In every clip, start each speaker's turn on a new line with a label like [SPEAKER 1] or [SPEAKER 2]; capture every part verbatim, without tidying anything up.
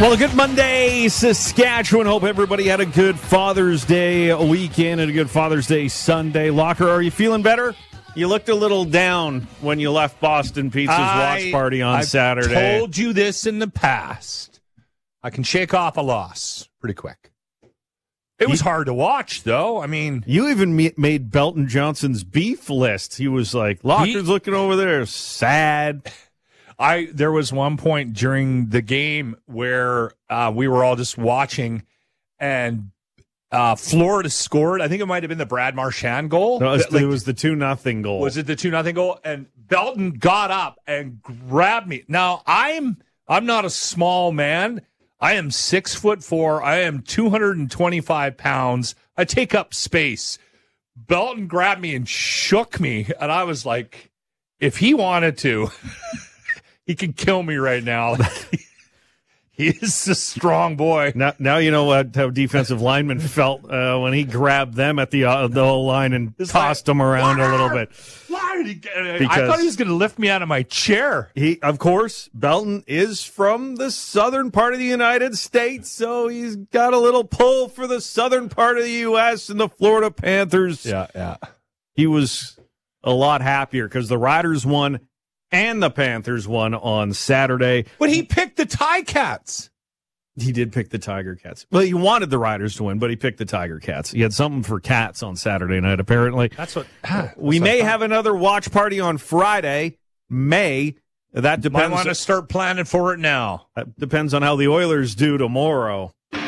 [SPEAKER 1] Well, a good Monday, Saskatchewan. Hope everybody had a good Father's Day weekend and a good Father's Day Sunday. Locker, are you feeling better? You looked a little down when you left Boston Pizza's
[SPEAKER 2] I,
[SPEAKER 1] watch party on
[SPEAKER 2] I've
[SPEAKER 1] Saturday.
[SPEAKER 2] I told you this in the past. I can shake off a loss pretty quick. It was
[SPEAKER 1] you,
[SPEAKER 2] hard to watch, though. I mean,
[SPEAKER 1] you even me- made Belton Johnson's beef list. He was like, Locker's he, looking over there, sad.
[SPEAKER 2] I there was one point during the game where uh, we were all just watching, and uh, Florida scored. I think it might have been the Brad Marchand goal.
[SPEAKER 1] No, it was,
[SPEAKER 2] like,
[SPEAKER 1] it was the two nothing goal.
[SPEAKER 2] Was it the two nothing goal? And Belton got up and grabbed me. Now I'm I'm not a small man. I am six foot four. I am two hundred and twenty five pounds. I take up space. Belton grabbed me and shook me, and I was like, if he wanted to. He could kill me right now. He is a strong boy.
[SPEAKER 1] Now, now you know what, how defensive linemen felt uh, when he grabbed them at the uh, the whole line and it's tossed like, them around a little bit.
[SPEAKER 2] Why did he get it? I thought he was going to lift me out of my chair.
[SPEAKER 1] He, of course, Belton is from the southern part of the United States, so he's got a little pull for the southern part of the U S and the Florida Panthers.
[SPEAKER 2] Yeah, yeah.
[SPEAKER 1] He was a lot happier because the Riders won. And the Panthers won on Saturday.
[SPEAKER 2] But he picked the Ticats.
[SPEAKER 1] He did pick the Tiger Cats. Well, he wanted the Riders to win, but he picked the Tiger Cats. He had something for cats on Saturday night, apparently.
[SPEAKER 2] That's what. That's
[SPEAKER 1] we
[SPEAKER 2] what
[SPEAKER 1] may have another watch party on Friday. May. That depends.
[SPEAKER 2] Might want to start planning for it now.
[SPEAKER 1] That depends on how the Oilers do tomorrow.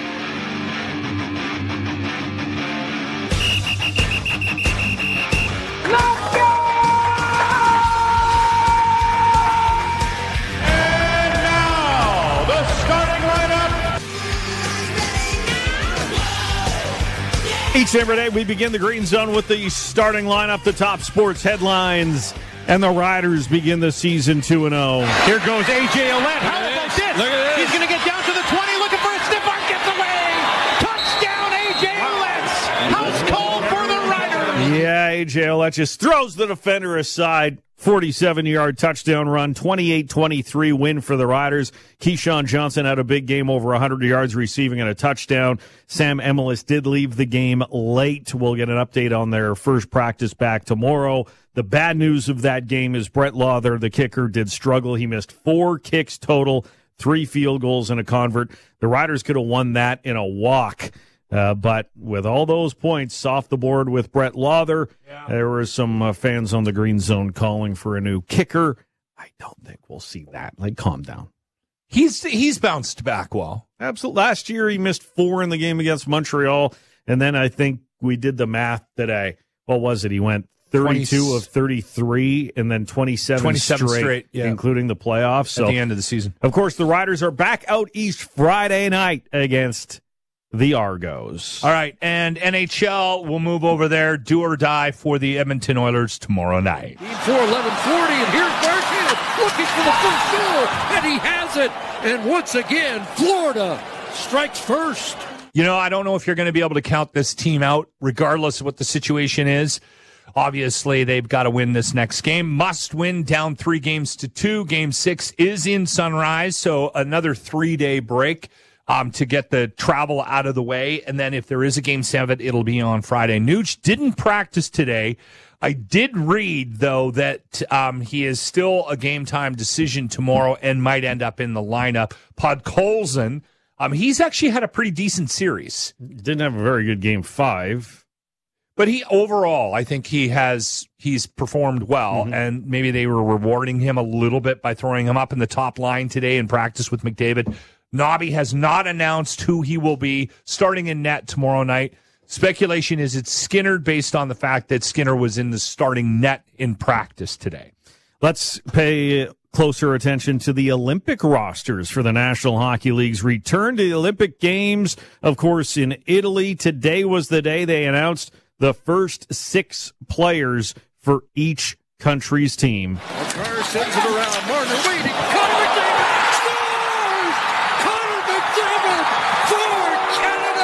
[SPEAKER 1] Each and every day, we begin the Green Zone with the starting lineup, the top sports headlines, and the Riders begin the season two and oh.
[SPEAKER 3] Here goes A J Ouellette. How about this?
[SPEAKER 2] Look at this.
[SPEAKER 3] He's going to get down to the twenty, looking for a stiff arm, gets away. Touchdown, A J Ouellette. House call for the Riders.
[SPEAKER 1] Yeah, A J Ouellette just throws the defender aside. forty-seven-yard touchdown run, twenty-eight twenty-three win for the Riders. Keyshawn Johnson had a big game, over one hundred yards receiving and a touchdown. Sam Emilus did leave the game late. We'll get an update on their first practice back tomorrow. The bad news of that game is Brett Lawther, the kicker, did struggle. He missed four kicks total, three field goals and a convert. The Riders could have won that in a walk. Uh, but with all those points off the board with Brett Lawther, yeah. There were some uh, fans on the Green Zone calling for a new kicker. I don't think we'll see that. Like, calm down.
[SPEAKER 2] He's he's bounced back well.
[SPEAKER 1] Absolutely. Last year he missed four in the game against Montreal, and then I think we did the math today. What was it? He went thirty-two twenty of thirty-three, and then twenty-seven,
[SPEAKER 2] twenty-seven
[SPEAKER 1] straight,
[SPEAKER 2] straight yeah.
[SPEAKER 1] including the playoffs. So,
[SPEAKER 2] at the end of the season.
[SPEAKER 1] Of course, the Riders are back out east Friday night against the Argos.
[SPEAKER 2] All right, and N H L will move over there, do or die for the Edmonton Oilers tomorrow night.
[SPEAKER 4] For eleven forty, and here's Marchand looking for the first goal, and he has it. And once again, Florida strikes first.
[SPEAKER 2] You know, I don't know if you're going to be able to count this team out, regardless of what the situation is. Obviously, they've got to win this next game. Must win, down three games to two. Game six is in Sunrise, so another three-day break. Um, to get the travel out of the way. And then if there is a game seven, it'll be on Friday. Nuge didn't practice today. I did read, though, that um, he is still a game-time decision tomorrow and might end up in the lineup. Podkolzin, um, he's actually had a pretty decent series.
[SPEAKER 1] Didn't have a very good game five.
[SPEAKER 2] But he overall, I think he has he's performed well,
[SPEAKER 1] mm-hmm.
[SPEAKER 2] and maybe they were rewarding him a little bit by throwing him up in the top line today in practice with McDavid. Nobby has not announced who he will be starting in net tomorrow night. Speculation is it's Skinner based on the fact that Skinner was in the starting net in practice today.
[SPEAKER 1] Let's pay closer attention to the Olympic rosters for the National Hockey League's return to the Olympic Games. Of course, in Italy, today was the day they announced the first six players for each country's team.
[SPEAKER 4] Carr sends it around. Martin waiting. Connor McDavid scores! Connor McDavid for Canada!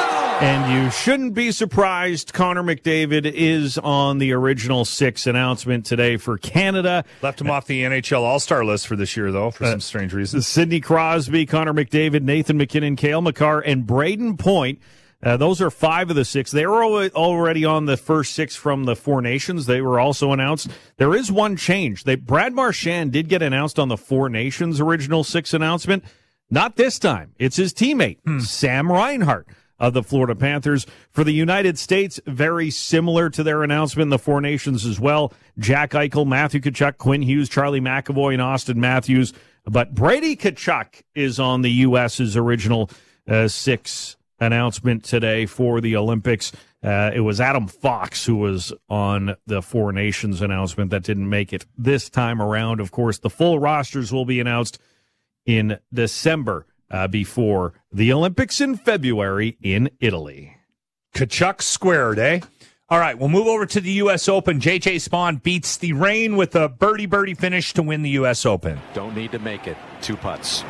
[SPEAKER 1] And you shouldn't be surprised. Connor McDavid is on the original six announcement today for Canada.
[SPEAKER 2] Left him off the N H L All-Star list for this year, though, for uh, some strange reasons.
[SPEAKER 1] Sidney Crosby, Connor McDavid, Nathan McKinnon, Cale Makar, and Braden Point. Uh, those are five of the six. They were already on the first six from the Four Nations. They were also announced. There is one change. They, Brad Marchand did get announced on the Four Nations original six announcement. Not this time. It's his teammate, hmm. Sam Reinhart of the Florida Panthers. For the United States, very similar to their announcement in the Four Nations as well. Jack Eichel, Matthew Tkachuk, Quinn Hughes, Charlie McAvoy, and Austin Matthews. But Brady Tkachuk is on the U S's original uh, six announcement today for the Olympics. Uh, it was Adam Fox who was on the Four Nations announcement that didn't make it this time around. Of course, the full rosters will be announced in December uh, before the Olympics in February in Italy.
[SPEAKER 2] Tkachuk squared, eh? All right, we'll move over to the U S Open. J J Spaun beats the rain with a birdie-birdie finish to win the U S Open.
[SPEAKER 5] Don't need to make it. Two putts.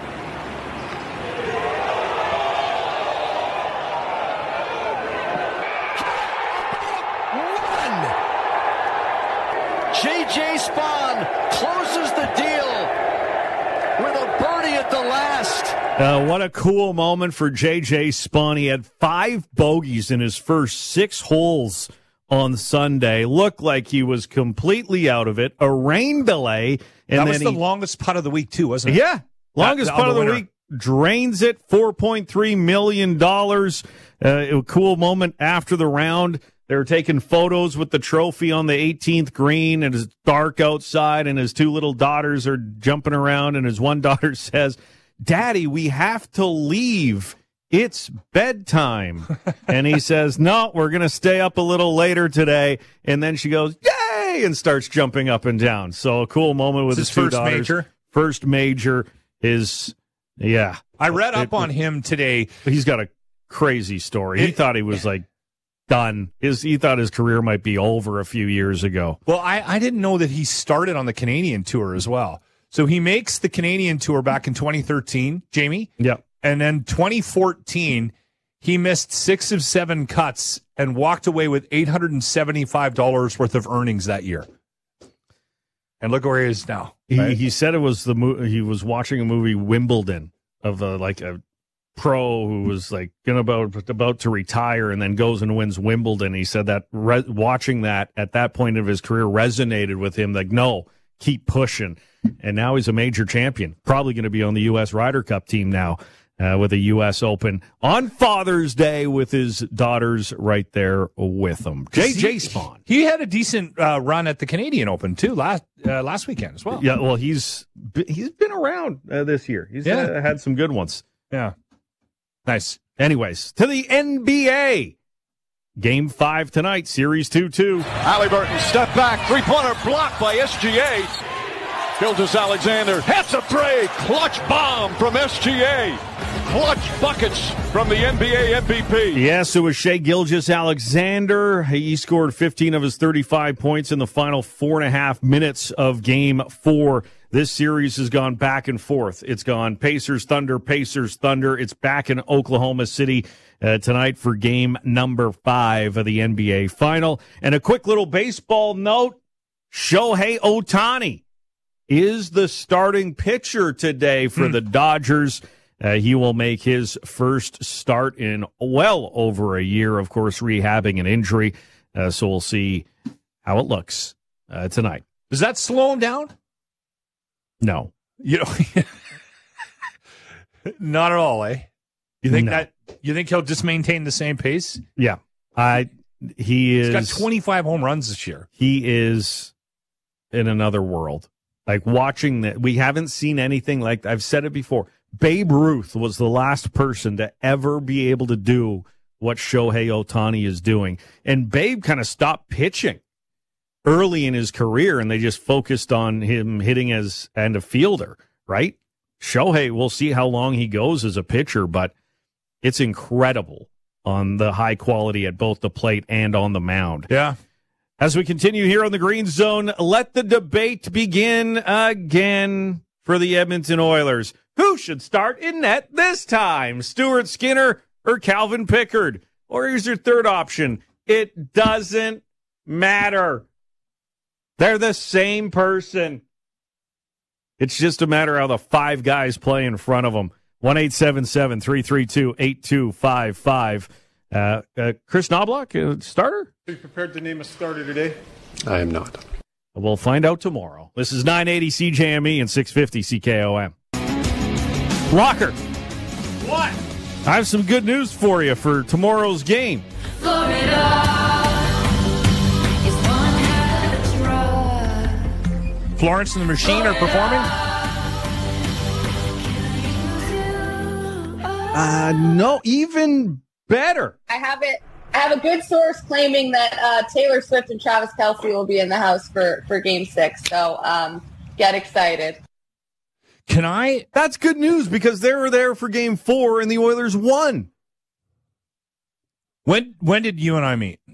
[SPEAKER 3] J J Spaun closes the deal with a birdie at the last.
[SPEAKER 1] Uh, what a cool moment for J J Spaun. He had five bogeys in his first six holes on Sunday. Looked like he was completely out of it. A rain delay. And
[SPEAKER 2] that
[SPEAKER 1] then
[SPEAKER 2] was the
[SPEAKER 1] he,
[SPEAKER 2] longest putt of the week, too, wasn't it?
[SPEAKER 1] Yeah. Longest
[SPEAKER 2] that,
[SPEAKER 1] putt of the
[SPEAKER 2] winner.
[SPEAKER 1] week. Drains it. four point three million dollars. Uh, a cool moment after the round. They were taking photos with the trophy on the eighteenth green, and it's dark outside, and his two little daughters are jumping around, and his one daughter says, "Daddy, we have to leave. It's bedtime." And he says, "No, we're going to stay up a little later today." And then she goes, "Yay!" and starts jumping up and down. So a cool moment with
[SPEAKER 2] his,
[SPEAKER 1] his two
[SPEAKER 2] first
[SPEAKER 1] daughters.
[SPEAKER 2] major.
[SPEAKER 1] First major is, yeah.
[SPEAKER 2] I read up
[SPEAKER 1] it,
[SPEAKER 2] on him today.
[SPEAKER 1] He's got a crazy story. He
[SPEAKER 2] it,
[SPEAKER 1] thought he was like, done. His he thought his career might be over a few years ago.
[SPEAKER 2] Well, I, I didn't know that he started on the Canadian tour as well. So he makes the Canadian tour back in twenty thirteen, Jamie.
[SPEAKER 1] Yeah.
[SPEAKER 2] And then twenty fourteen, he missed six of seven cuts and walked away with eight hundred seventy-five dollars worth of earnings that year. And look where he is now. Right?
[SPEAKER 1] He he said it was the mo- he was watching a movie Wimbledon of the like a pro who was like gonna about about to retire and then goes and wins Wimbledon. He said that re- watching that at that point of his career resonated with him. Like, no, keep pushing. And now he's a major champion. Probably going to be on the U S Ryder Cup team now uh, with a U S Open on Father's Day with his daughters right there with him. J J Spaun.
[SPEAKER 2] He had a decent uh, run at the Canadian Open too last uh, last weekend as well.
[SPEAKER 1] Yeah, well, he's he's been around uh, this year. He's
[SPEAKER 2] yeah.
[SPEAKER 1] uh, had some good ones.
[SPEAKER 2] Yeah. Nice.
[SPEAKER 1] Anyways, to the N B A. Game five tonight, Series two two.
[SPEAKER 6] Halliburton, step back, three-pointer blocked by S G A. Gilgeous-Alexander, hits a three, clutch bomb from S G A. Clutch buckets from the N B A M V P.
[SPEAKER 1] Yes, it was Shai Gilgeous-Alexander. He scored fifteen of his thirty-five points in the final four and a half minutes of Game four. This series has gone back and forth. It's gone Pacers, Thunder, Pacers, Thunder. It's back in Oklahoma City uh, tonight for game number five of the N B A final. And a quick little baseball note, Shohei Ohtani is the starting pitcher today for mm. the Dodgers. Uh, he will make his first start in well over a year, of course, rehabbing an injury. Uh, so we'll see how it looks uh, tonight.
[SPEAKER 2] Does that slow him down?
[SPEAKER 1] No.
[SPEAKER 2] You know, not at all, eh? You think
[SPEAKER 1] no.
[SPEAKER 2] that you think he'll just maintain the same pace?
[SPEAKER 1] Yeah. I he is
[SPEAKER 2] He's got twenty-five home runs this year.
[SPEAKER 1] He is in another world. Like watching that, we haven't seen anything like I've said it before. Babe Ruth was the last person to ever be able to do what Shohei Ohtani is doing. And Babe kind of stopped pitching early in his career, and they just focused on him hitting as and a fielder, right? Shohei, we'll see how long he goes as a pitcher, but it's incredible on the high quality at both the plate and on the mound.
[SPEAKER 2] Yeah.
[SPEAKER 1] As we continue here on the Green Zone, let the debate begin again for the Edmonton Oilers. Who should start in net this time, Stuart Skinner or Calvin Pickard? or here's your third option. It doesn't matter. They're the same person. It's just a matter how the five guys play in front of them. one eight seven seven, three three two, eight two five five. Uh, uh, Chris Knobloch, uh, starter?
[SPEAKER 7] Are you prepared to name a starter today?
[SPEAKER 5] I am not.
[SPEAKER 1] We'll find out tomorrow. This is nine eighty C J M E and six fifty C K O M. Locker.
[SPEAKER 2] What?
[SPEAKER 1] I have some good news for you for tomorrow's game.
[SPEAKER 8] Florida is one hell of a drug.
[SPEAKER 2] Florence and the Machine are performing?
[SPEAKER 1] Uh, no, even better.
[SPEAKER 9] I have it. I have a good source claiming that uh, Taylor Swift and Travis Kelce will be in the house for, for Game Six. So um, get excited.
[SPEAKER 2] Can I?
[SPEAKER 1] That's good news because they were there for Game Four and the Oilers won.
[SPEAKER 2] When when did you and I meet?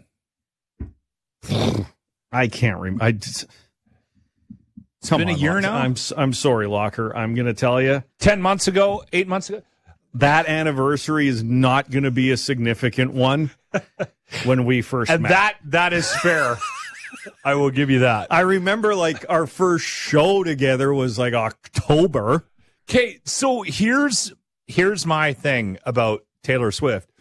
[SPEAKER 1] I can't remember. I just,
[SPEAKER 2] it's been a year
[SPEAKER 1] Locker.
[SPEAKER 2] now.
[SPEAKER 1] I'm I'm sorry, Locker. I'm going to tell you.
[SPEAKER 2] Ten months ago, eight months ago.
[SPEAKER 1] That anniversary is not going to be a significant one when we first
[SPEAKER 2] And
[SPEAKER 1] met.
[SPEAKER 2] that that is fair. I will give you that.
[SPEAKER 1] I remember like our first show together was like October.
[SPEAKER 2] Okay, so here's here's my thing about Taylor Swift.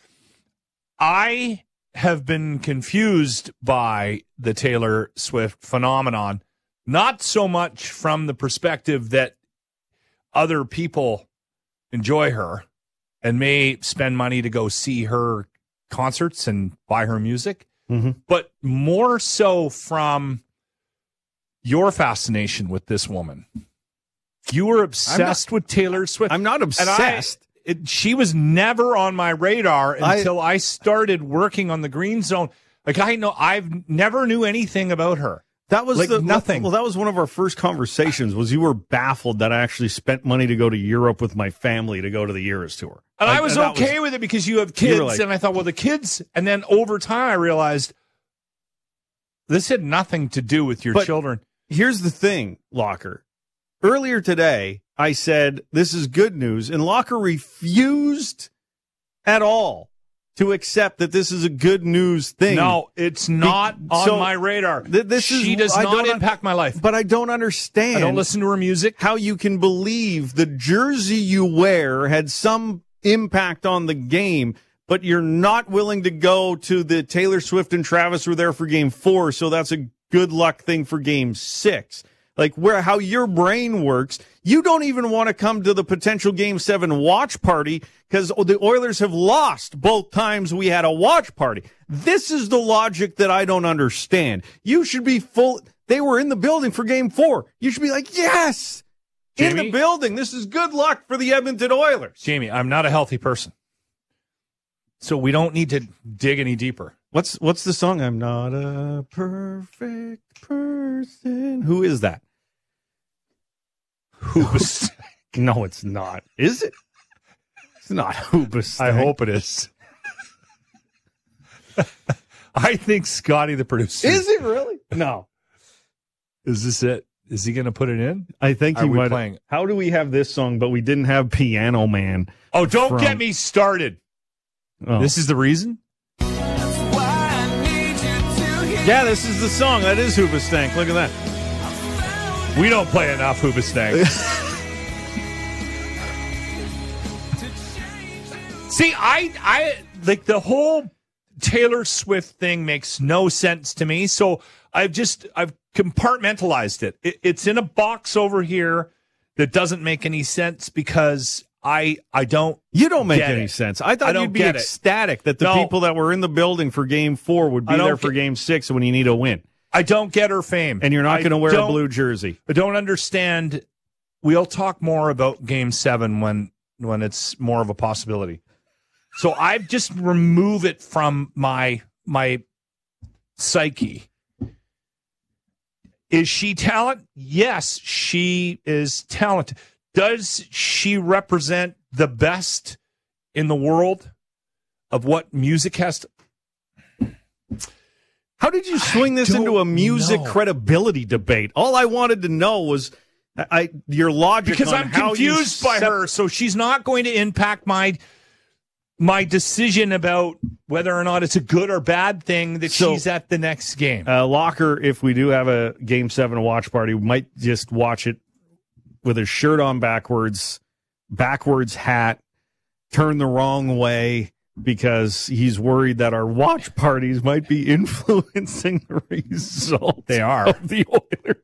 [SPEAKER 2] I have been confused by the Taylor Swift phenomenon, not so much from the perspective that other people enjoy her and may spend money to go see her concerts and buy her music,
[SPEAKER 1] mm-hmm.
[SPEAKER 2] but more so from your fascination with this woman. You were obsessed
[SPEAKER 1] not,
[SPEAKER 2] with Taylor Swift.
[SPEAKER 1] I'm not obsessed.
[SPEAKER 2] I, it, she was never on my radar until I, I started working on the Green Zone. Like I know, I've never knew anything about her.
[SPEAKER 1] That was
[SPEAKER 2] like
[SPEAKER 1] the,
[SPEAKER 2] nothing.
[SPEAKER 1] Well, that was one of our first conversations. Was you were baffled that I actually spent money to go to Europe with my family to go to the Eras tour,
[SPEAKER 2] and
[SPEAKER 1] like,
[SPEAKER 2] I was
[SPEAKER 1] and
[SPEAKER 2] okay
[SPEAKER 1] was,
[SPEAKER 2] with it because you have kids,
[SPEAKER 1] you like,
[SPEAKER 2] and I thought, well, the kids. And then over time, I realized this had nothing to do with your
[SPEAKER 1] but
[SPEAKER 2] children.
[SPEAKER 1] Here's the thing, Locker. Earlier today, I said this is good news, and Locker refused at all to accept that this is a good news thing.
[SPEAKER 2] No, it's not
[SPEAKER 1] Be-
[SPEAKER 2] on
[SPEAKER 1] so
[SPEAKER 2] my radar.
[SPEAKER 1] Th- this
[SPEAKER 2] she
[SPEAKER 1] is,
[SPEAKER 2] does
[SPEAKER 1] I
[SPEAKER 2] not
[SPEAKER 1] don't,
[SPEAKER 2] impact my life.
[SPEAKER 1] But I don't understand.
[SPEAKER 2] I don't listen to her music.
[SPEAKER 1] How you can believe the jersey you wear had some impact on the game, but you're not willing to go to the Taylor Swift and Travis were there for Game Four, so that's a good luck thing for Game Six. Like where how your brain works, you don't even want to come to the potential Game Seven watch party because the Oilers have lost both times we had a watch party. This is the logic that I don't understand. You should be full. They were in the building for Game Four. You should be like, yes,
[SPEAKER 2] Jamie?
[SPEAKER 1] in the building. This is good luck for the Edmonton Oilers.
[SPEAKER 2] Jamie, I'm not a healthy person, so we don't need to dig any deeper.
[SPEAKER 1] What's what's the song? I'm not a perfect person. Who is that?
[SPEAKER 2] Hoobastank.
[SPEAKER 1] No, it's not. Is it? It's not Hoobastank.
[SPEAKER 2] I hope it is. I think Scotty, the producer.
[SPEAKER 1] Is it really? No.
[SPEAKER 2] Is this it? Is he going to put it in?
[SPEAKER 1] I think
[SPEAKER 2] Are
[SPEAKER 1] he
[SPEAKER 2] we
[SPEAKER 1] might.
[SPEAKER 2] playing?
[SPEAKER 1] How do we have this song, but we didn't have Piano Man?
[SPEAKER 2] Oh, don't
[SPEAKER 1] from-
[SPEAKER 2] get me started.
[SPEAKER 1] Oh.
[SPEAKER 2] This is the reason?
[SPEAKER 1] Yeah, this is the song. That is Hoobastank. Look at that.
[SPEAKER 2] We don't play enough Hoobastank. See, I, I like the whole Taylor Swift thing makes no sense to me. So I've just I've compartmentalized it. it. It's in a box over here that doesn't make any sense because I I don't.
[SPEAKER 1] You don't make
[SPEAKER 2] get
[SPEAKER 1] any
[SPEAKER 2] it.
[SPEAKER 1] sense. I thought
[SPEAKER 2] I don't
[SPEAKER 1] you'd be
[SPEAKER 2] get it.
[SPEAKER 1] ecstatic that the
[SPEAKER 2] No.
[SPEAKER 1] people that were in the building for Game Four would be
[SPEAKER 2] I don't
[SPEAKER 1] there for
[SPEAKER 2] get-
[SPEAKER 1] Game Six when you need a win,
[SPEAKER 2] I don't get her fame,
[SPEAKER 1] and you're not
[SPEAKER 2] I
[SPEAKER 1] going to wear a
[SPEAKER 2] don't-
[SPEAKER 1] blue jersey.
[SPEAKER 2] I don't understand. We'll talk more about Game Seven when when it's more of a possibility. So I just remove it from my my psyche. Is she talent? Yes, she is talented. Does she represent the best in the world of what music has to?
[SPEAKER 1] How did you swing this
[SPEAKER 2] don't
[SPEAKER 1] into a music
[SPEAKER 2] know.
[SPEAKER 1] credibility debate? All I wanted to know was I your logic
[SPEAKER 2] Because
[SPEAKER 1] on
[SPEAKER 2] I'm
[SPEAKER 1] how you
[SPEAKER 2] confused by
[SPEAKER 1] sep-
[SPEAKER 2] her, so she's not going to impact my my decision about whether or not it's a good or bad thing that
[SPEAKER 1] So,
[SPEAKER 2] she's at the next game.
[SPEAKER 1] Uh, Locker, if we do have a Game seven watch party, we might just watch it with his shirt on backwards, backwards hat, turn the wrong way, because he's worried that our watch parties might be influencing the result.
[SPEAKER 2] They are.
[SPEAKER 1] Of the Oilers.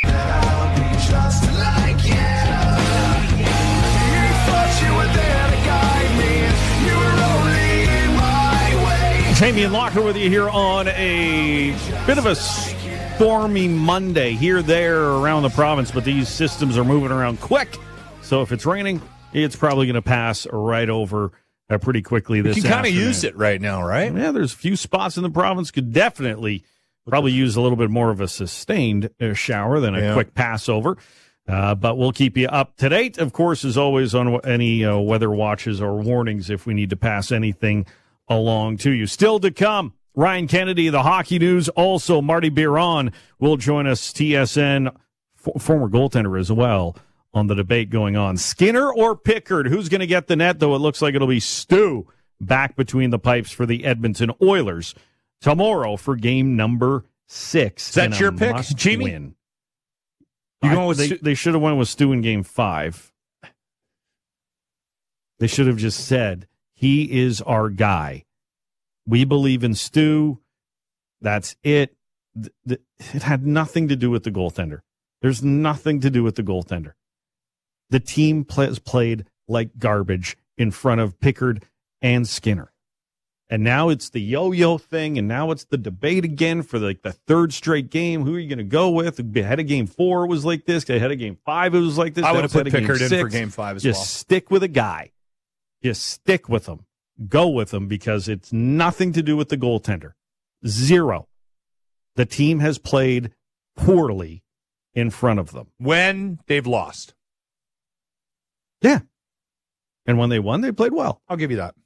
[SPEAKER 1] Jamie and Locker with you here on a bit of a stormy Monday here, there, around the province, but these systems are moving around quick. So if it's raining, it's probably going to pass right over uh, pretty quickly this
[SPEAKER 2] You can kind of
[SPEAKER 1] afternoon.
[SPEAKER 2] use it right now, right?
[SPEAKER 1] Yeah, there's a few spots in the province could definitely probably use a little bit more of a sustained uh, shower than a
[SPEAKER 2] Yeah.
[SPEAKER 1] quick Passover. Uh, but we'll keep you up to date, of course, as always, on any uh, weather watches or warnings if we need to pass anything along to you. Still to come, Ryan Kennedy, the hockey news. Also, Marty Biron will join us, T S N, f- former goaltender as well, on the debate going on. Skinner or Pickard? Who's going to get the net, though? It looks like it'll be Stu back between the pipes for the Edmonton Oilers tomorrow for game number six.
[SPEAKER 2] Is that
[SPEAKER 1] And a
[SPEAKER 2] your pick,
[SPEAKER 1] must
[SPEAKER 2] Jamie?
[SPEAKER 1] win.
[SPEAKER 2] You
[SPEAKER 1] I-
[SPEAKER 2] going with
[SPEAKER 1] they,
[SPEAKER 2] Stu-
[SPEAKER 1] they should have went with Stu in game five. They should have just said, he is our guy. We believe in Stu. That's it. Th- th- It had nothing to do with the goaltender. There's nothing to do with the goaltender. The team play- played like garbage in front of Pickard and Skinner. And now it's the yo-yo thing, and now it's the debate again for like the third straight game. Who are you going to go with? Ahead of game four, it was like this. Ahead of game five, it was like this.
[SPEAKER 2] I
[SPEAKER 1] Now
[SPEAKER 2] would have
[SPEAKER 1] it's
[SPEAKER 2] put
[SPEAKER 1] ahead of game
[SPEAKER 2] Pickard in for
[SPEAKER 1] six.
[SPEAKER 2] game five as
[SPEAKER 1] Just
[SPEAKER 2] well.
[SPEAKER 1] stick with a guy. Just stick with him. Go with him, because it's nothing to do with the goaltender. Zero. The team has played poorly in front of them.
[SPEAKER 2] When they've lost.
[SPEAKER 1] Yeah. And when they won, they played well.
[SPEAKER 2] I'll give you that.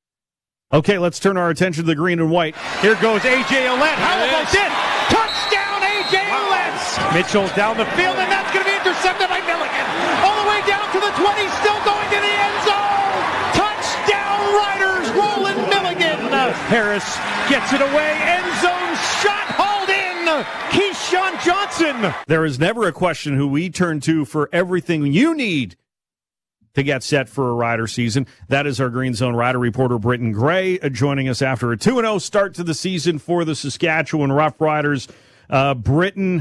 [SPEAKER 1] Okay, let's turn our attention to the green and white.
[SPEAKER 3] Here goes A J Ouellette. How about this? Touchdown, A J Ouellette! Mitchell down the field, and that's going to be intercepted by Milligan. All the way down to the twenty, still going to the end zone. Touchdown, Riders, Roland Milligan. Harris gets it away. End zone shot hauled in. Keyshawn Johnson.
[SPEAKER 1] There is never a question who we turn to for everything you need to get set for a Rider season. That is our Green Zone Rider reporter, Britton Gray, uh, joining us after a two and oh start to the season for the Saskatchewan Roughriders. Uh, Britton,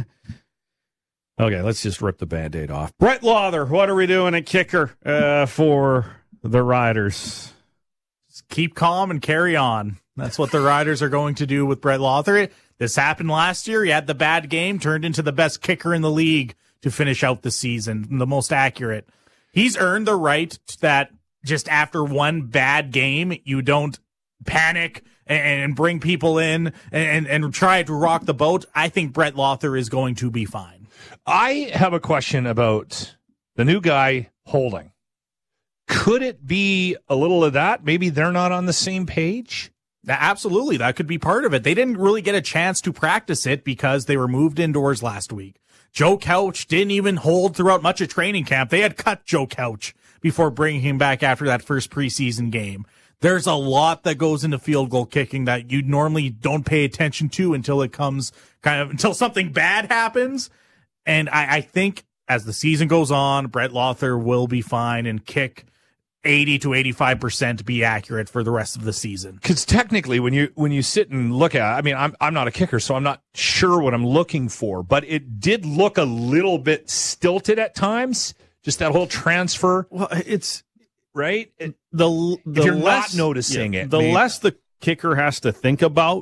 [SPEAKER 1] okay, let's just rip the Band-Aid off. Brett Lawther, what are we doing at kicker uh, for the Riders?
[SPEAKER 8] Keep calm and carry on. That's what the Riders are going to do with Brett Lawther. This happened last year. He had the bad game, turned into the best kicker in the league to finish out the season, the most accurate. He's earned the right that just after one bad game, you don't panic and, and bring people in and, and try to rock the boat. I think Brett Lawther is going to be fine.
[SPEAKER 2] I have a question about the new guy Holding. Could it be a little of that? Maybe they're not on the same page?
[SPEAKER 8] Absolutely. That could be part of it. They didn't really get a chance to practice it because they were moved indoors last week. Joe Couch didn't even hold throughout much of training camp. They had cut Joe Couch before bringing him back after that first preseason game. There's a lot that goes into field goal kicking that you normally don't pay attention to until it comes kind of until something bad happens. And I, I think as the season goes on, Brett Lawther will be fine and kick eighty to eighty-five percent to be accurate for the rest of the season.
[SPEAKER 2] Because technically, when you when you sit and look at it, I mean, I'm I'm not a kicker, so I'm not sure what I'm looking for, but it did look a little bit stilted at times. Just that whole transfer.
[SPEAKER 1] Well, it's
[SPEAKER 2] right. It,
[SPEAKER 1] the the
[SPEAKER 2] if you're
[SPEAKER 1] less,
[SPEAKER 2] not noticing
[SPEAKER 1] yeah,
[SPEAKER 2] it,
[SPEAKER 1] the
[SPEAKER 2] maybe.
[SPEAKER 1] less the kicker has to think about,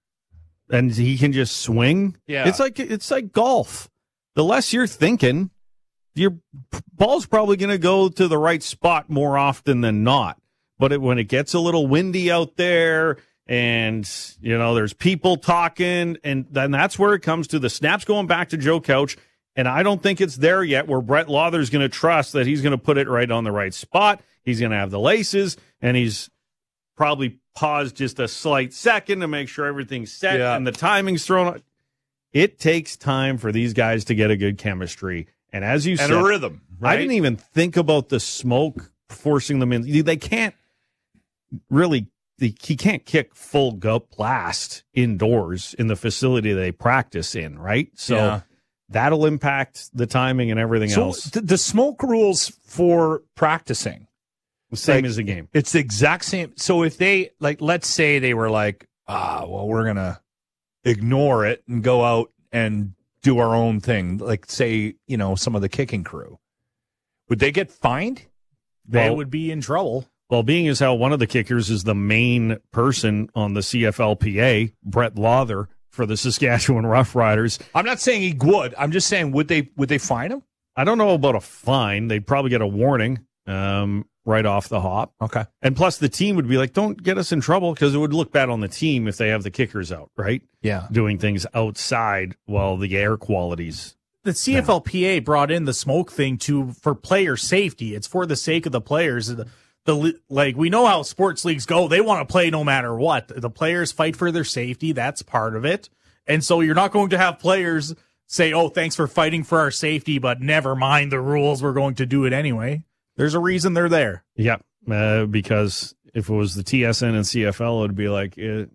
[SPEAKER 1] and he can just swing.
[SPEAKER 2] Yeah.
[SPEAKER 1] it's like it's like golf. The less you're thinking, your ball's probably going to go to the right spot more often than not. But it, when it gets a little windy out there, and you know there's people talking, and then that's where it comes to the snaps going back to Joe Couch. And I don't think it's there yet where Brett Lawther's going to trust that he's going to put it right on the right spot. He's going to have the laces, and he's probably paused just a slight second to make sure everything's set
[SPEAKER 2] Yeah.
[SPEAKER 1] and the timing's thrown on. It takes time for these guys to get a good chemistry. And as you
[SPEAKER 2] and
[SPEAKER 1] said,
[SPEAKER 2] a rhythm. Right?
[SPEAKER 1] I didn't even think about the smoke forcing them in. They can't really the, he can't kick full go blast indoors in the facility they practice in, right? So
[SPEAKER 2] Yeah.
[SPEAKER 1] that'll impact the timing and everything
[SPEAKER 2] So
[SPEAKER 1] else.
[SPEAKER 2] the, the smoke rules for practicing,
[SPEAKER 1] Same
[SPEAKER 2] like,
[SPEAKER 1] as the game.
[SPEAKER 2] it's the exact same. So if they, like, let's say they were like, ah, well, we're going to ignore it and go out and do our own thing, like, say, you know, some of the kicking crew, would they get fined?
[SPEAKER 8] They
[SPEAKER 1] Well-
[SPEAKER 8] would be in trouble.
[SPEAKER 1] Well, being as how one of the kickers is the main person on the C F L P A, Brett Lawther for the Saskatchewan Roughriders.
[SPEAKER 2] I'm not saying he would. I'm just saying, would they would they fine him?
[SPEAKER 1] I don't know about a fine. They'd probably get a warning um, right off the hop.
[SPEAKER 2] Okay.
[SPEAKER 1] And plus, the team would be like, don't get us in trouble, because it would look bad on the team if they have the kickers out, right?
[SPEAKER 2] Yeah.
[SPEAKER 1] Doing things outside while the air quality's.
[SPEAKER 8] The C F L P A brought in the smoke thing to for player safety. It's for the sake of the players. The, the like we know how sports leagues go. They want to play no matter what. The players fight for their safety. That's part of it. And so you're not going to have players say, "Oh, thanks for fighting for our safety, but never mind the rules. We're going to do it anyway." There's a reason they're there.
[SPEAKER 1] Yep. Uh, because if it was the T S N and C F L, it would be like, uh,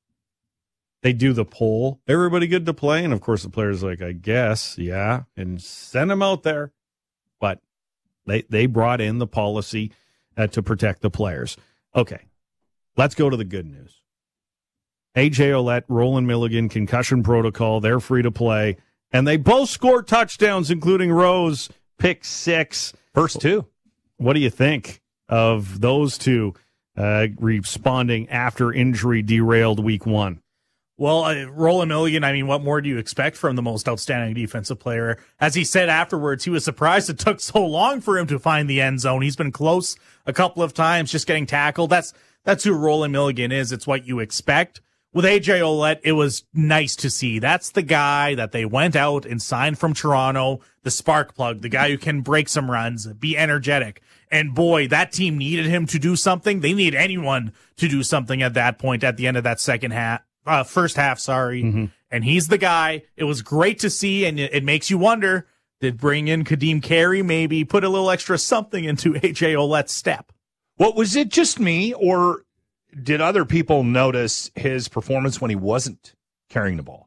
[SPEAKER 1] they do the poll. Everybody good to play? And of course, the player's like, I guess, yeah, and send them out there. But they they brought in the policy uh, to protect the players. Okay, let's go to the good news. A J Ouellette, Roland Milligan, concussion protocol. They're free to play. And they both scored touchdowns, including Rose, pick six.
[SPEAKER 2] First two.
[SPEAKER 1] What do you think of those two uh, responding after injury derailed week one?
[SPEAKER 8] Well, uh, Roland Milligan, I mean, what more do you expect from the most outstanding defensive player? As he said afterwards, he was surprised it took so long for him to find the end zone. He's been close a couple of times, just getting tackled. That's that's who Roland Milligan is. It's what you expect. With A J Ouellette, it was nice to see. That's the guy that they went out and signed from Toronto, the spark plug, the guy who can break some runs, be energetic. And boy, that team needed him to do something. They need anyone to do something at that point at the end of that second half. Uh, first half, sorry. Mm-hmm. And he's the guy. It was great to see, and it, it makes you wonder, did bring in Kadeem Carey maybe put a little extra something into A J Ouellette's step?
[SPEAKER 2] What, was it just me, or did other people notice his performance when he wasn't carrying the ball?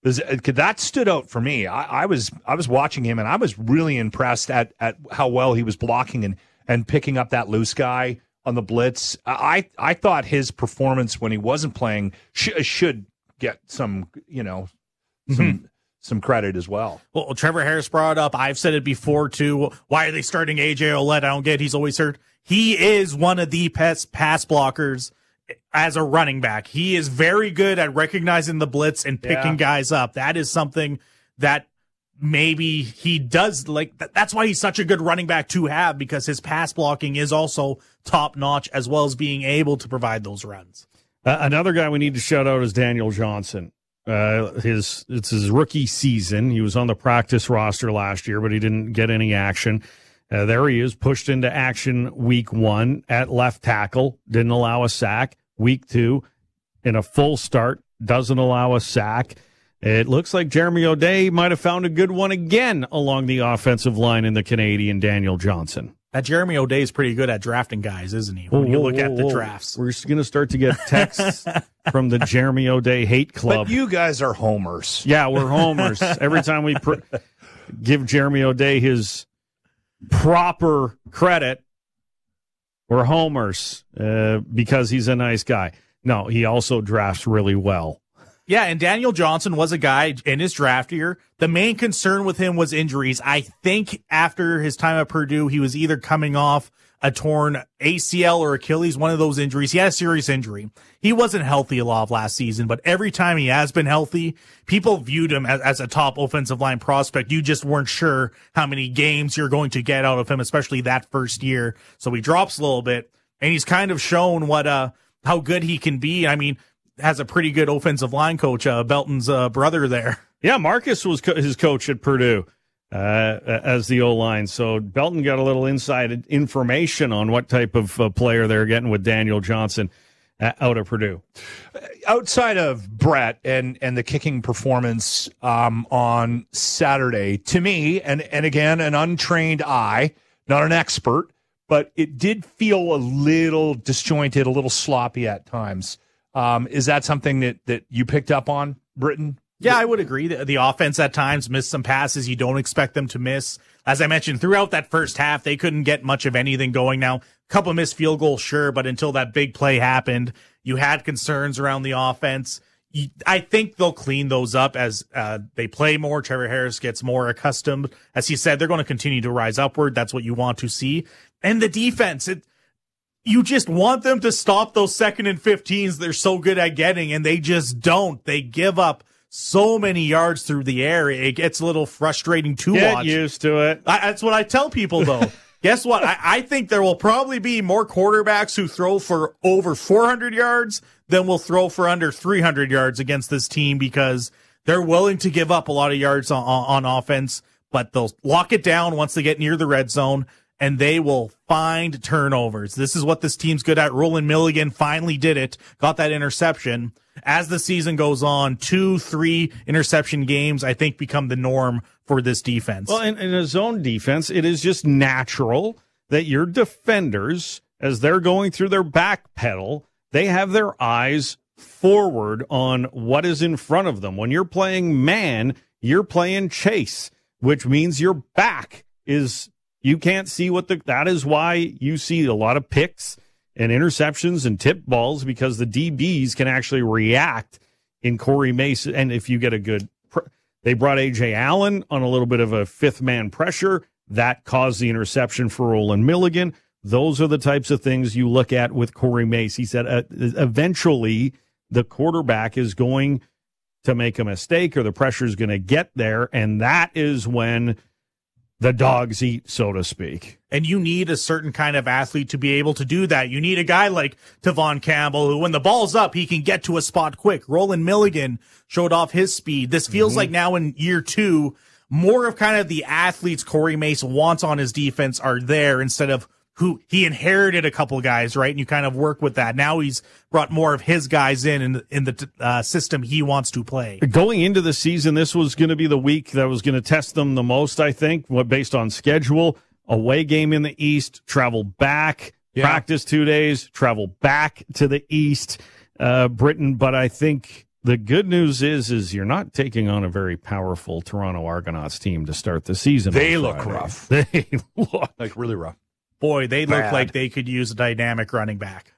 [SPEAKER 2] That stood out for me. I, I was I was watching him, and I was really impressed at, at how well he was blocking and, and picking up that loose guy on the blitz. I I thought his performance when he wasn't playing sh- should get some, you know, some mm-hmm. some credit as well.
[SPEAKER 8] Well, Trevor Harris brought up, I've said it before too, why are they starting A J Ouellette? I don't get it. He's always hurt. He is one of the best pass blockers as a running back. He is very good at recognizing the blitz and picking yeah. guys up. That is something that maybe he does like. That's why he's such a good running back to have, because his pass blocking is also top notch, as well as being able to provide those runs.
[SPEAKER 1] Uh, another guy we need to shout out is Daniel Johnson. Uh, his it's his rookie season. He was on the practice roster last year, but he didn't get any action. Uh, there he is, pushed into action week one at left tackle. Didn't allow a sack. Week two, in a full start, doesn't allow a sack. It looks like Jeremy O'Day might have found a good one again along the offensive line in the Canadian Daniel Johnson.
[SPEAKER 8] That Jeremy O'Day is pretty good at drafting guys, isn't he? When whoa, you look whoa, at the whoa. drafts.
[SPEAKER 1] We're going to start to get texts from the Jeremy O'Day hate club.
[SPEAKER 2] But you guys are homers.
[SPEAKER 1] Yeah, we're homers. Every time we pr- give Jeremy O'Day his proper credit, we're homers uh, because he's a nice guy. No, he also drafts really well.
[SPEAKER 8] Yeah, and Daniel Johnson was a guy in his draft year. The main concern with him was injuries. I think after his time at Purdue, he was either coming off a torn A C L or Achilles, one of those injuries. He had a serious injury. He wasn't healthy a lot of last season, but every time he has been healthy, people viewed him as, as a top offensive line prospect. You just weren't sure how many games you're going to get out of him, especially that first year. So he drops a little bit, and he's kind of shown what uh how good he can be. I mean, has a pretty good offensive line coach, uh, Belton's uh, brother there.
[SPEAKER 1] Yeah, Marcus was co- his coach at Purdue uh, as the O-line. So Belton got a little inside information on what type of uh, player they're getting with Daniel Johnson uh, out of Purdue.
[SPEAKER 2] Outside of Brett and, and the kicking performance um, on Saturday, to me, and, and again, an untrained eye, not an expert, but it did feel a little disjointed, a little sloppy at times. Um, is that something that, that you picked up on, Britton?
[SPEAKER 8] Yeah, I would agree. The, the offense at times missed some passes you don't expect them to miss. As I mentioned, throughout that first half, they couldn't get much of anything going. Now, a couple missed field goals, sure, but until that big play happened, you had concerns around the offense. You, I think they'll clean those up as uh, they play more. Trevor Harris gets more accustomed. As he said, they're going to continue to rise upward. That's what you want to see. And the defense, it, you just want them to stop those second and fifteens they're so good at getting, and they just don't. They give up so many yards through the air. It gets a little frustrating to
[SPEAKER 1] Get
[SPEAKER 8] watch.
[SPEAKER 1] Get used to it.
[SPEAKER 8] I, that's what I tell people, though. Guess what? I, I think there will probably be more quarterbacks who throw for over four hundred yards than will throw for under three hundred yards against this team, because they're willing to give up a lot of yards on, on, on offense, but they'll lock it down once they get near the red zone, and they will find turnovers. This is what this team's good at. Roland Milligan finally did it, got that interception. As the season goes on, two, three interception games, I think, become the norm for this defense.
[SPEAKER 1] Well, in, in a zone defense, it is just natural that your defenders, as they're going through their back pedal, they have their eyes forward on what is in front of them. When you're playing man, you're playing chase, which means your back is, you can't see what the, that is why you see a lot of picks and interceptions and tip balls, because the D Bs can actually react in Corey Mason. And if you get a good, they brought A J Allen on a little bit of a fifth man pressure that caused the interception for Roland Milligan. Those are the types of things you look at with Corey Mace. He said uh, eventually the quarterback is going to make a mistake, or the pressure is going to get there. And that is when the dogs eat, so to speak.
[SPEAKER 8] And you need a certain kind of athlete to be able to do that. You need a guy like Tavon Campbell, who when the ball's up, he can get to a spot quick. Roland Milligan showed off his speed. This feels mm-hmm. like now in year two, more of kind of the athletes Corey Mace wants on his defense are there, instead of who he inherited a couple guys, right? And you kind of work with that. Now he's brought more of his guys in in, in the uh, system he wants to play.
[SPEAKER 1] Going into the season, this was going to be the week that was going to test them the most, I think, what based on schedule. Away game in the East, travel back, yeah. practice two days, travel back to the East, uh, Britain. But I think the good news is, is you're not taking on a very powerful Toronto Argonauts team to start the season.
[SPEAKER 2] They look rough.
[SPEAKER 1] They look
[SPEAKER 2] like really rough.
[SPEAKER 8] Boy, they
[SPEAKER 1] Bad.
[SPEAKER 8] look like they could use a dynamic running back.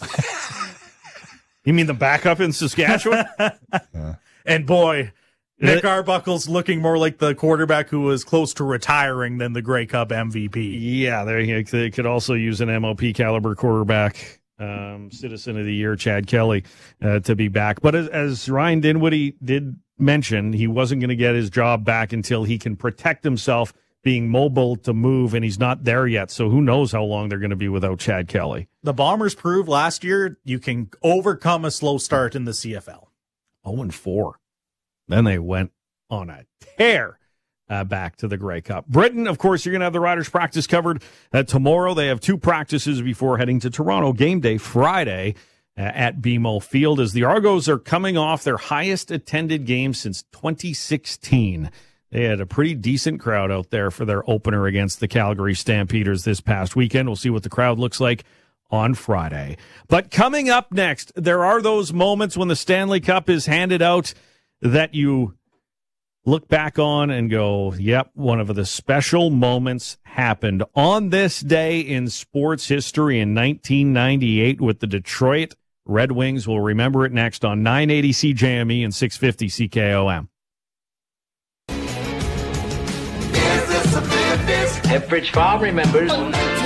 [SPEAKER 1] You mean the backup in Saskatchewan?
[SPEAKER 8] yeah. And boy, Nick Arbuckle's looking more like the quarterback who was close to retiring than the Grey Cup M V P.
[SPEAKER 1] Yeah, they, they could also use an M O P caliber quarterback, um, Citizen of the Year, Chad Kelly, uh, to be back. But as, as Ryan Dinwiddie did mention, he wasn't going to get his job back until he can protect himself being mobile to move, and he's not there yet. So who knows how long they're going to be without Chad Kelly.
[SPEAKER 8] The Bombers proved last year you can overcome a slow start in the C F L.
[SPEAKER 1] oh and four. Then they went on a tear uh, back to the Grey Cup. Britain, of course, you're going to have the Riders practice covered uh, tomorrow. They have two practices before heading to Toronto. Game day Friday uh, at B M O Field, as the Argos are coming off their highest attended game since twenty sixteen. They had a pretty decent crowd out there for their opener against the Calgary Stampeders this past weekend. We'll see what the crowd looks like on Friday. But coming up next, there are those moments when the Stanley Cup is handed out that you look back on and go, yep, one of the special moments happened on this day in sports history in nineteen ninety-eight with the Detroit Red Wings. We'll remember it next on nine eighty C J M E and six fifty C K O M.
[SPEAKER 10] Ephrich Farm remembers.
[SPEAKER 6] It's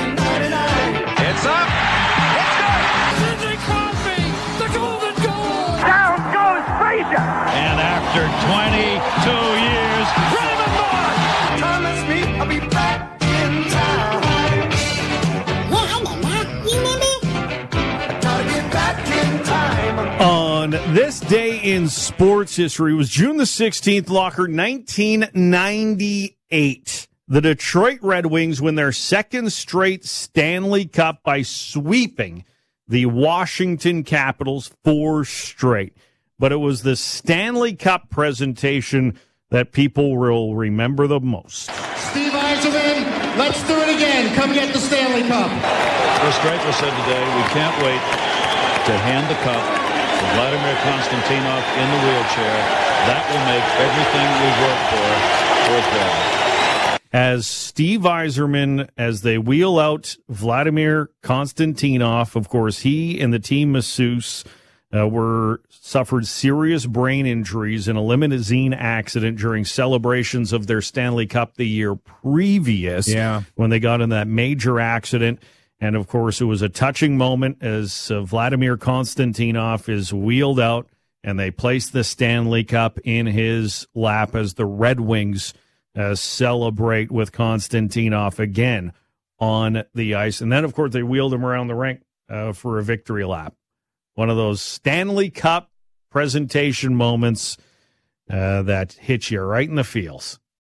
[SPEAKER 6] up. It's good.
[SPEAKER 4] Sidney Crosby, the golden goal.
[SPEAKER 10] Down goes Frazier.
[SPEAKER 3] And after twenty-two years,
[SPEAKER 4] Raymond Mark.
[SPEAKER 10] Thomas Reed, I'll be back in town.
[SPEAKER 11] Yeah, I remember. You remember?
[SPEAKER 10] I gotta get back in time.
[SPEAKER 1] On this day in sports history, it was June the sixteenth, Locker, nineteen ninety-eight. The Detroit Red Wings win their second straight Stanley Cup by sweeping the Washington Capitals four straight. But it was the Stanley Cup presentation that people will remember the most.
[SPEAKER 12] Steve Yzerman, let's do it again. Come get the Stanley
[SPEAKER 4] Cup.
[SPEAKER 12] Chris Draper said today, we can't wait to hand the cup to Vladimir Konstantinov in the wheelchair. That will make everything we've worked for worthwhile.
[SPEAKER 1] As Steve Yzerman, as they wheel out Vladimir Konstantinov, of course, he and the team masseuse uh, were suffered serious brain injuries in a limousine accident during celebrations of their Stanley Cup the year previous.
[SPEAKER 2] Yeah.
[SPEAKER 1] When they got in that major accident. And, of course, it was a touching moment as uh, Vladimir Konstantinov is wheeled out and they place the Stanley Cup in his lap as the Red Wings uh, celebrate with Konstantinov again on the ice. And then, of course, they wheeled him around the rink uh, for a victory lap. One of those Stanley Cup presentation moments uh, that hit you right in the feels.